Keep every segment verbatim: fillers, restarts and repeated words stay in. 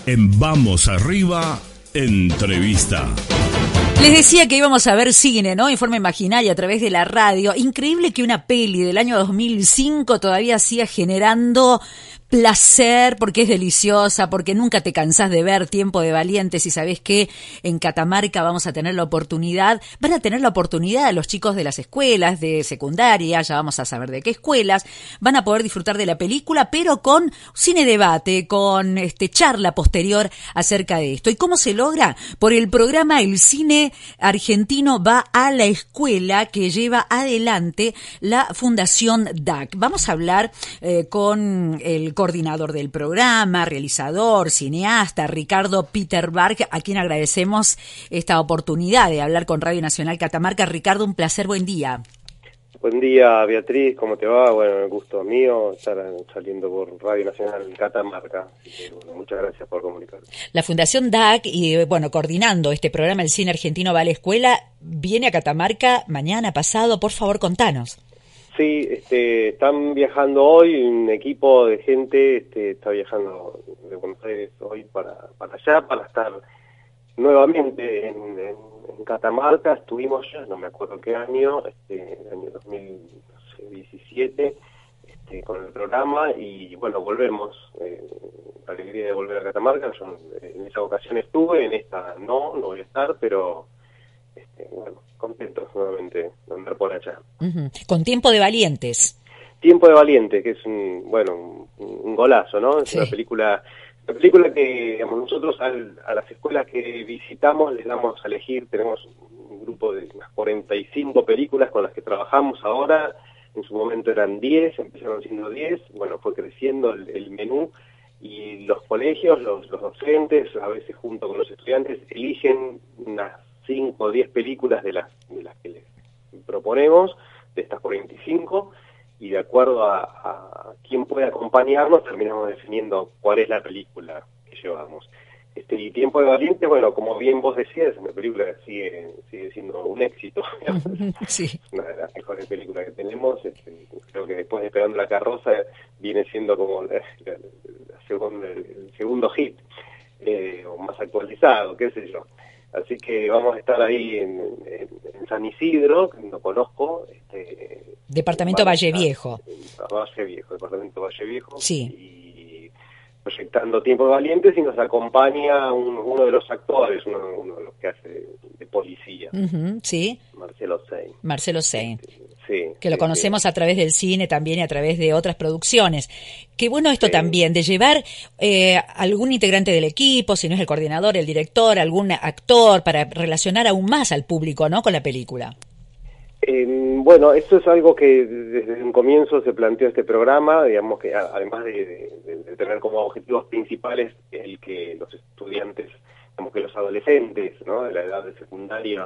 en Vamos Arriba, entrevista. Les decía que íbamos a ver cine, ¿no? En forma imaginaria a través de la radio. Increíble que una peli del año dos mil cinco todavía siga generando placer, porque es deliciosa, porque nunca te cansás de ver Tiempo de Valientes, y sabés que en Catamarca vamos a tener la oportunidad, van a tener la oportunidad los chicos de las escuelas de secundaria, ya vamos a saber de qué escuelas, van a poder disfrutar de la película, pero con cine debate, con este charla posterior acerca de esto. ¿Y cómo se logra? Por el programa El Cine Argentino va a la escuela, que lleva adelante la Fundación D A C. Vamos a hablar eh, con el coordinador del programa, realizador, cineasta, Ricardo Peterberg, a quien agradecemos esta oportunidad de hablar con Radio Nacional Catamarca. Ricardo, un placer, buen día. Buen día, Beatriz, ¿cómo te va? Bueno, el gusto mío estar saliendo por Radio Nacional Catamarca. Así que, bueno, muchas gracias por comunicar. La Fundación D A C, y bueno, coordinando este programa El Cine Argentino va a la escuela, viene a Catamarca mañana, pasado. Por favor, contanos. Sí, este, están viajando hoy, un equipo de gente este, está viajando de Buenos Aires hoy para, para allá, para estar nuevamente en, en, en Catamarca. Estuvimos ya, no me acuerdo qué año, este, el año dos mil diecisiete, este, con el programa, y bueno, volvemos, eh, la alegría de volver a Catamarca. Yo en esa ocasión estuve, en esta no, no voy a estar, pero este, bueno, contentos nuevamente de andar por allá. Uh-huh. Con Tiempo de Valientes. Tiempo de Valientes, que es un, bueno, un, un golazo, ¿no? Es sí. una película, una película que, digamos, nosotros al, a las escuelas que visitamos les damos a elegir. Tenemos un grupo de unas cuarenta y cinco películas con las que trabajamos ahora. En su momento eran diez, empezaron siendo diez, bueno, fue creciendo el, el menú, y los colegios, los, los docentes, a veces junto con los estudiantes, eligen unas cinco o diez películas de las, de las que les proponemos, de estas cuarenta y cinco, y de acuerdo a, a quién puede acompañarnos, terminamos definiendo cuál es la película que llevamos. Este, y Tiempo de Valiente, bueno, como bien vos decías, es una película que sigue, sigue siendo un éxito. Sí. Una de las mejores películas que tenemos. Este, creo que después de Esperando la Carroza viene siendo como la, la, la segunda, el segundo hit, eh, o más actualizado, qué sé yo. Así que vamos a estar ahí en, en, en San Isidro, que no conozco. Este, Departamento Valle Viejo. Valle Viejo, Departamento Valle Viejo. Sí. Y proyectando Tiempo de Valientes, y nos acompaña un, uno de los actores, uno, uno de los que hace de policía. Uh-huh, sí. Marcelo Sein. Marcelo Sein. Sí. Que lo sí, conocemos sí. a través del cine también y a través de otras producciones. Qué bueno esto sí. también, de llevar eh, algún integrante del equipo, si no es el coordinador, el director, algún actor, para relacionar aún más al público, ¿no?, con la película. Eh, bueno, esto es algo que desde un comienzo se planteó este programa, digamos que a, además de, de, de tener como objetivos principales el que los estudiantes, digamos que los adolescentes, ¿no?, de la edad de secundaria,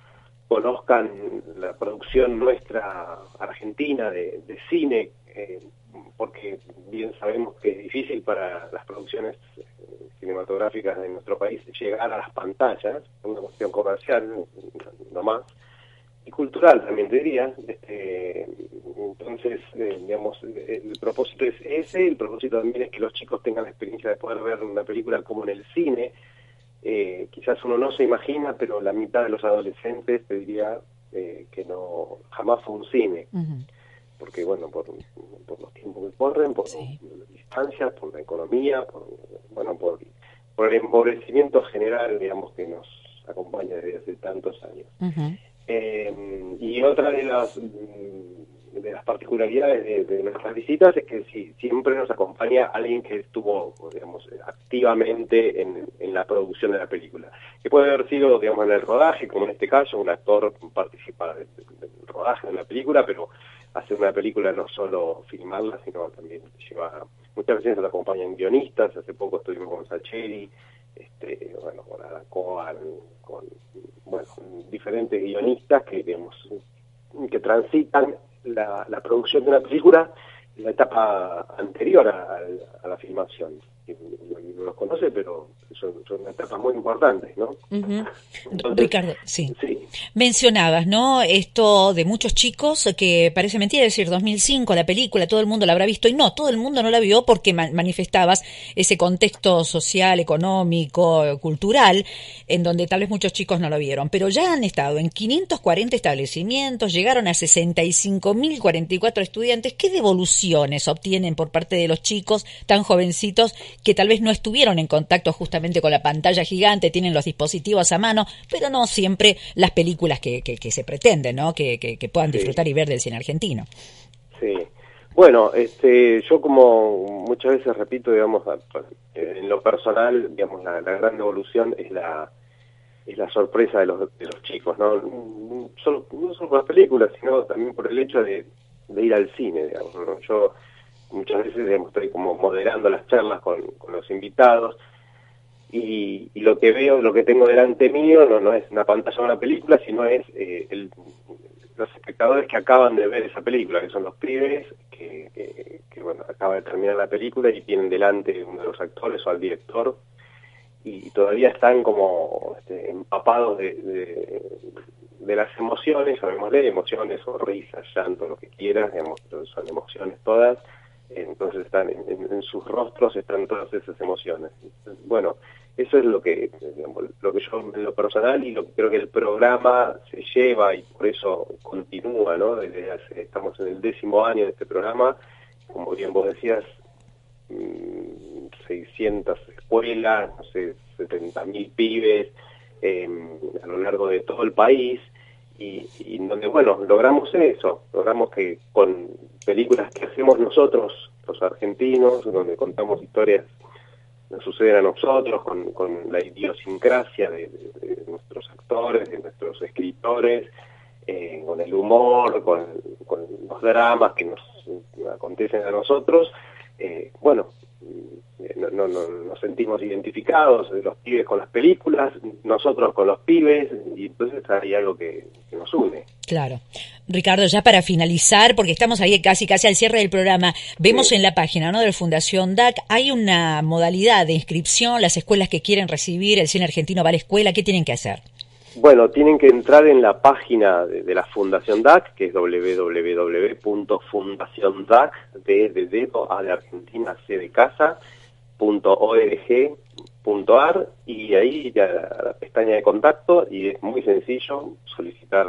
conozcan la producción nuestra argentina de, de cine, eh, porque bien sabemos que es difícil para las producciones cinematográficas de nuestro país llegar a las pantallas, es una cuestión comercial nomás, y cultural también te diría. Este, entonces, eh, digamos, el propósito es ese. El propósito también es que los chicos tengan la experiencia de poder ver una película como en el cine. Eh, quizás uno no se imagina, pero la mitad de los adolescentes te diría eh, que no, jamás fue un cine. Uh-huh. Porque, bueno, por, por los tiempos que corren, por sí. las distancias, por la economía, por, bueno, por, por el empobrecimiento general, digamos, que nos acompaña desde hace tantos años. Uh-huh. Eh, y otra de las de las particularidades de, de nuestras visitas es que si, siempre nos acompaña alguien que estuvo, digamos, activamente en, en la producción de la película, que puede haber sido, digamos, en el rodaje, como en este caso un actor participa del de, de rodaje de la película, pero hacer una película no solo filmarla, sino también lleva, muchas veces nos acompañan guionistas. Hace poco estuvimos con Sacheri, este, bueno, con Aracoan, con, bueno, con diferentes guionistas que, digamos, que transitan la, la producción de una película en la etapa anterior a, a la filmación. que no los conoce, pero son, son etapas muy importantes, ¿no? Uh-huh. Entonces, Ricardo, sí. sí. Mencionabas, ¿no? Esto de muchos chicos, que parece mentira decir dos mil cinco, la película, todo el mundo la habrá visto, y no, todo el mundo no la vio porque ma- manifestabas ese contexto social, económico, cultural, en donde tal vez muchos chicos no lo vieron, pero ya han estado en quinientos cuarenta establecimientos, llegaron a sesenta y cinco mil cuarenta y cuatro estudiantes. ¿Qué devoluciones obtienen por parte de los chicos tan jovencitos que tal vez no estuvieron en contacto justamente con la pantalla gigante, tienen los dispositivos a mano, pero no siempre las películas que, que, que se pretenden, ¿no? Que, que, que puedan disfrutar Sí. y ver del cine argentino? Sí. Bueno, este, yo como muchas veces repito, digamos, en lo personal, digamos, la, la gran evolución es la es la sorpresa de los de los chicos, ¿no? Solo, no solo por las películas, sino también por el hecho de, de ir al cine, digamos, ¿no? Yo muchas veces, digamos, estoy como moderando las charlas con, con los invitados, y, y lo que veo, lo que tengo delante mío, no, no es una pantalla de una película, sino es eh, el, los espectadores que acaban de ver esa película, que son los pibes que, que, que bueno, acaba de terminar la película y tienen delante uno de los actores o al director, y todavía están como este, empapados de, de, de las emociones, llamémosle emociones o risas, llanto, lo que quieras, digamos, pero son emociones todas. Entonces están en, en, en sus rostros están todas esas emociones. Entonces, bueno, eso es lo que, digamos, lo que yo en lo personal, y lo que creo que el programa se lleva, y por eso continúa, ¿no? Desde hace, estamos en el décimo año de este programa, como bien vos decías, mmm, seiscientas escuelas, no sé, setenta mil pibes eh, a lo largo de todo el país, y, y donde, bueno, logramos eso, logramos que con películas que hacemos nosotros, los argentinos, donde contamos historias que nos suceden a nosotros, con, con la idiosincrasia de, de, de nuestros actores, de nuestros escritores, eh, con el humor, con, con los dramas que nos acontecen a nosotros, eh, bueno, no, no, no, nos sentimos identificados, los pibes con las películas, nosotros con los pibes, y entonces hay algo que, que nos une. Claro. Ricardo, ya para finalizar, porque estamos ahí casi casi al cierre del programa, vemos sí. en la página, ¿no?, de la Fundación D A C, hay una modalidad de inscripción, las escuelas que quieren recibir el cine argentino va a la escuela, ¿qué tienen que hacer? Bueno, tienen que entrar en la página de, de la Fundación D A C, que es doble u doble u doble u punto fundación dac, D de dedo, A de Argentina, C de casa, punto org punto ar, y ahí ya la, la pestaña de contacto, y es muy sencillo solicitar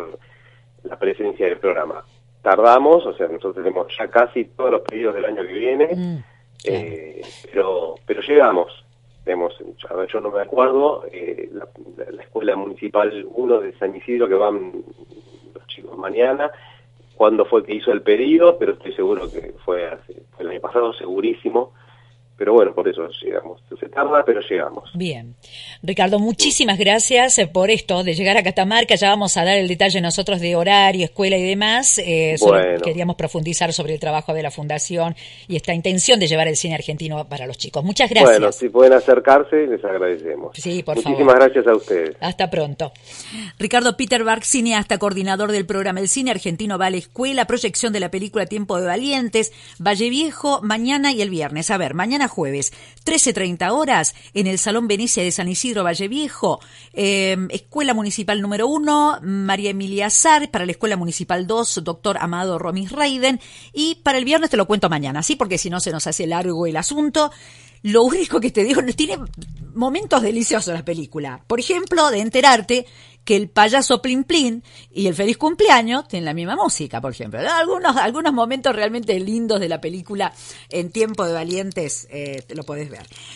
la presencia del programa. Tardamos, o sea, nosotros tenemos ya casi todos los pedidos del año que viene, mm, eh, pero pero llegamos. Tenemos, a ver, yo no me acuerdo, eh, la, la Escuela Municipal uno de San Isidro, que van los chicos mañana, cuándo fue que hizo el pedido, pero estoy seguro que fue, hace, fue el año pasado, segurísimo. Pero bueno, por eso llegamos. Se tarda, pero llegamos. Bien. Ricardo, muchísimas gracias por esto de llegar a Catamarca. Ya vamos a dar el detalle nosotros de horario, escuela y demás. Eh, solo bueno. Queríamos profundizar sobre el trabajo de la Fundación y esta intención de llevar el cine argentino para los chicos. Muchas gracias. Bueno, si pueden acercarse, les agradecemos. Sí, por Muchísimas favor. gracias a ustedes. Hasta pronto. Ricardo Peterberg, cineasta, coordinador del programa El Cine Argentino va a la escuela, proyección de la película Tiempo de Valientes, Valle Viejo, mañana y el viernes. A ver, mañana jueves, trece treinta horas, en el Salón Venecia de San Isidro, Valle Viejo, eh, Escuela Municipal número uno, María Emilia Azar, para la Escuela Municipal dos, doctor Amado Romis Reiden, y para el viernes te lo cuento mañana, ¿sí? Porque si no se nos hace largo el asunto. Lo único que te digo, tiene momentos deliciosos la película. Por ejemplo, de enterarte que el payaso Plin Plin y el feliz cumpleaños tienen la misma música, por ejemplo. Algunos, algunos momentos realmente lindos de la película en Tiempo de Valientes, eh, te lo podés ver.